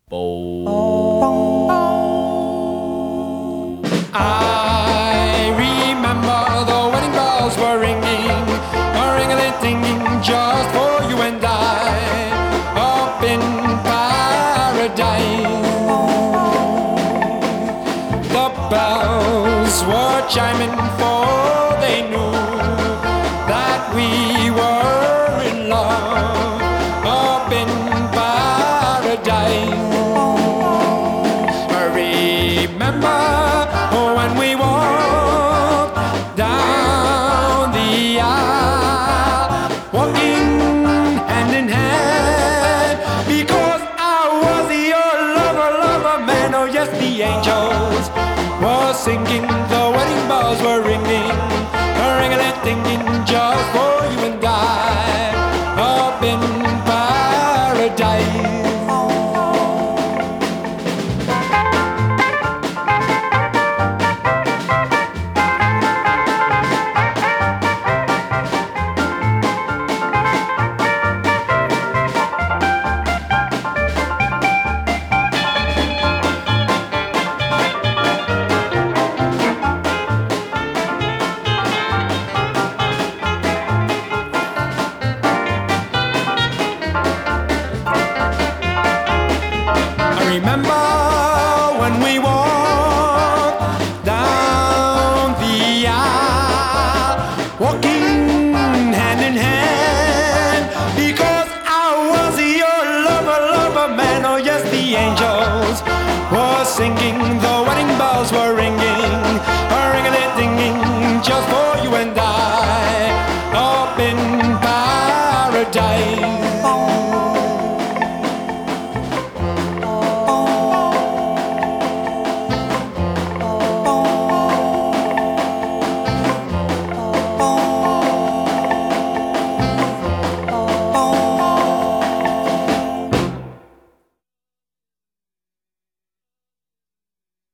I remember the wedding bells were ringing, a ring-a-ling-dinging just for you and I, up in paradise. The bells were chiming, for they knew that we were in love, up in paradise. Remember when we walked down the aisle, walking hand in hand, because I was your lover, man. Oh yes, the angels were singing, the wedding bells were ringing.